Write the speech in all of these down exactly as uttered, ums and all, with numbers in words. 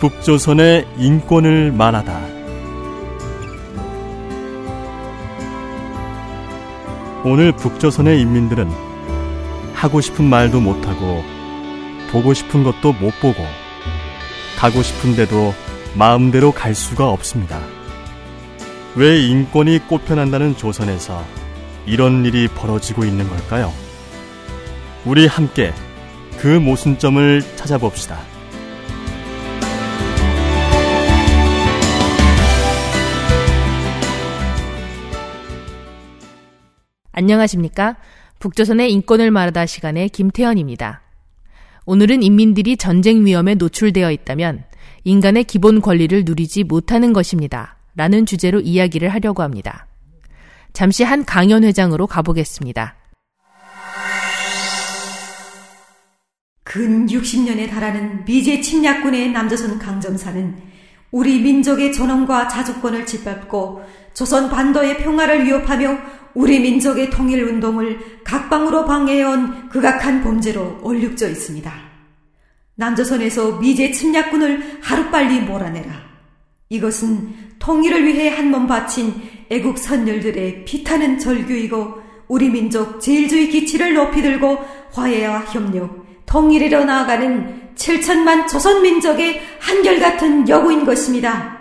북조선의 인권을 말하다. 오늘 북조선의 인민들은 하고 싶은 말도 못하고 보고 싶은 것도 못 보고 가고 싶은데도 마음대로 갈 수가 없습니다. 왜 인권이 꽃펴난다는 조선에서 이런 일이 벌어지고 있는 걸까요? 우리 함께 그 모순점을 찾아봅시다. 안녕하십니까? 북조선의 인권을 말하다 시간의 김태현입니다. 오늘은 인민들이 전쟁 위험에 노출되어 있다면 인간의 기본 권리를 누리지 못하는 것입니다. 라는 주제로 이야기를 하려고 합니다. 잠시 한 강연회장으로 가보겠습니다. 근 육십 년에 달하는 미제 침략군의 남조선 강점사는 우리 민족의 존엄과 자주권을 짓밟고 조선 반도의 평화를 위협하며 우리 민족의 통일운동을 각방으로 방해해온 극악한 범죄로 얼룩져 있습니다. 남조선에서 미제 침략군을 하루빨리 몰아내라. 이것은 통일을 위해 한 몸 바친 애국 선열들의 피타는 절규이고 우리 민족 제일주의 기치를 높이 들고 화해와 협력, 통일이로 나아가는 칠천만 조선민족의 한결같은 여구인 것입니다.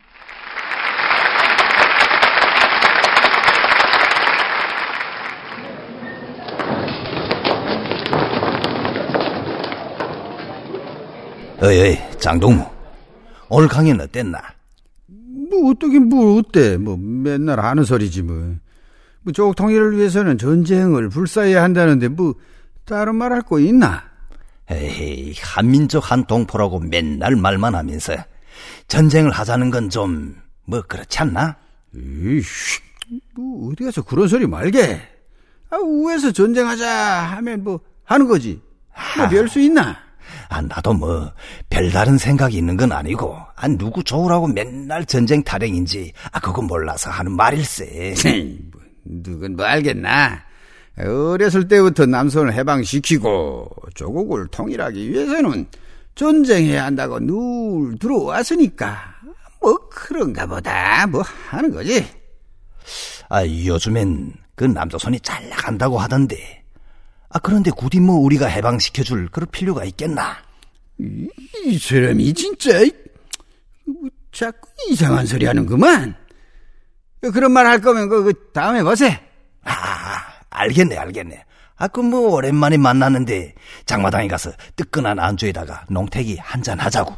어이, 어이, 장동무. 오늘 강연 어땠나? 뭐, 어떠긴 뭘 어때. 뭐, 맨날 하는 소리지, 뭐. 뭐, 조국 통일을 위해서는 전쟁을 불사해야 한다는데, 뭐, 다른 말 할 거 있나? 에이, 한민족 한동포라고 맨날 말만 하면서, 전쟁을 하자는 건 좀, 뭐, 그렇지 않나? 에이씨, 뭐, 어디 가서 그런 소리 말게. 아, 우에서 전쟁하자 하면 뭐, 하는 거지. 뭐, 별 수 있나? 아, 나도 뭐 별다른 생각이 있는 건 아니고 아, 누구 좋으라고 맨날 전쟁 타령인지 아 그거 몰라서 하는 말일세. 뭐, 누군 뭐 알겠나. 어렸을 때부터 남선을 해방시키고 조국을 통일하기 위해서는 전쟁해야 한다고 늘 들어왔으니까 뭐 그런가 보다 뭐 하는 거지. 아, 요즘엔 그 남조선이 잘 나간다고 하던데 아, 그런데 굳이 뭐 우리가 해방시켜줄 그럴 필요가 있겠나? 이, 이 사람이 진짜 뭐, 자꾸 이상한 소리 하는구만. 그런 말 할 거면 그, 그 다음에 보세. 아, 알겠네 알겠네. 아, 그 뭐 오랜만에 만났는데 장마당에 가서 뜨끈한 안주에다가 농태기 한잔 하자고.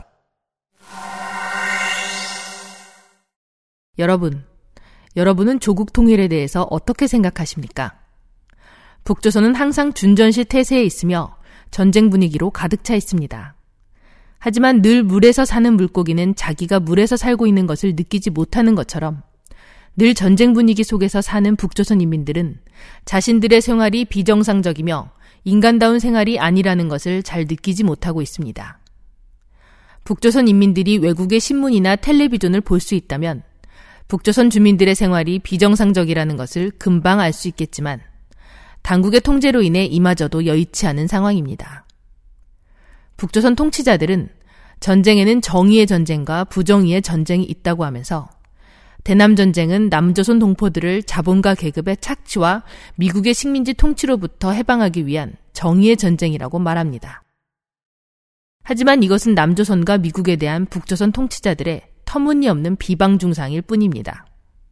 여러분, 여러분은 조국 통일에 대해서 어떻게 생각하십니까? 북조선은 항상 준전시 태세에 있으며 전쟁 분위기로 가득 차 있습니다. 하지만 늘 물에서 사는 물고기는 자기가 물에서 살고 있는 것을 느끼지 못하는 것처럼 늘 전쟁 분위기 속에서 사는 북조선 인민들은 자신들의 생활이 비정상적이며 인간다운 생활이 아니라는 것을 잘 느끼지 못하고 있습니다. 북조선 인민들이 외국의 신문이나 텔레비전을 볼 수 있다면 북조선 주민들의 생활이 비정상적이라는 것을 금방 알 수 있겠지만 당국의 통제로 인해 이마저도 여의치 않은 상황입니다. 북조선 통치자들은 전쟁에는 정의의 전쟁과 부정의의 전쟁이 있다고 하면서 대남전쟁은 남조선 동포들을 자본가 계급의 착취와 미국의 식민지 통치로부터 해방하기 위한 정의의 전쟁이라고 말합니다. 하지만 이것은 남조선과 미국에 대한 북조선 통치자들의 터무니없는 비방 중상일 뿐입니다.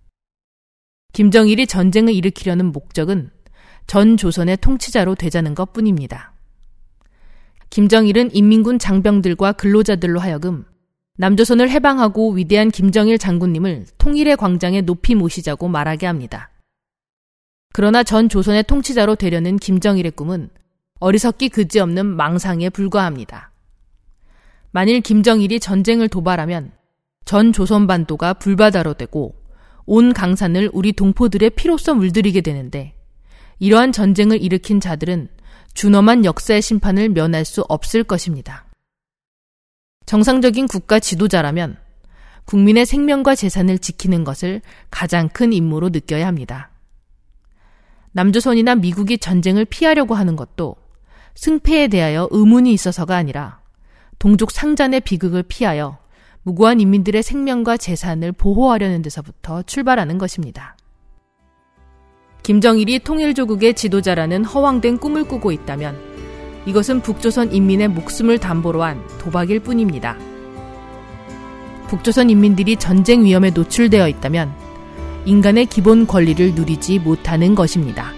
김정일이 전쟁을 일으키려는 목적은 전 조선의 통치자로 되자는 것뿐입니다. 김정일은 인민군 장병들과 근로자들로 하여금 남조선을 해방하고 위대한 김정일 장군님을 통일의 광장에 높이 모시자고 말하게 합니다. 그러나 전 조선의 통치자로 되려는 김정일의 꿈은 어리석기 그지없는 망상에 불과합니다. 만일 김정일이 전쟁을 도발하면 전 조선반도가 불바다로 되고 온 강산을 우리 동포들의 피로써 물들이게 되는데 이러한 전쟁을 일으킨 자들은 준엄한 역사의 심판을 면할 수 없을 것입니다. 정상적인 국가 지도자라면 국민의 생명과 재산을 지키는 것을 가장 큰 임무로 느껴야 합니다. 남조선이나 미국이 전쟁을 피하려고 하는 것도 승패에 대하여 의문이 있어서가 아니라 동족 상잔의 비극을 피하여 무고한 인민들의 생명과 재산을 보호하려는 데서부터 출발하는 것입니다. 김정일이 통일조국의 지도자라는 허황된 꿈을 꾸고 있다면 이것은 북조선 인민의 목숨을 담보로 한 도박일 뿐입니다. 북조선 인민들이 전쟁 위험에 노출되어 있다면 인간의 기본 권리를 누리지 못하는 것입니다.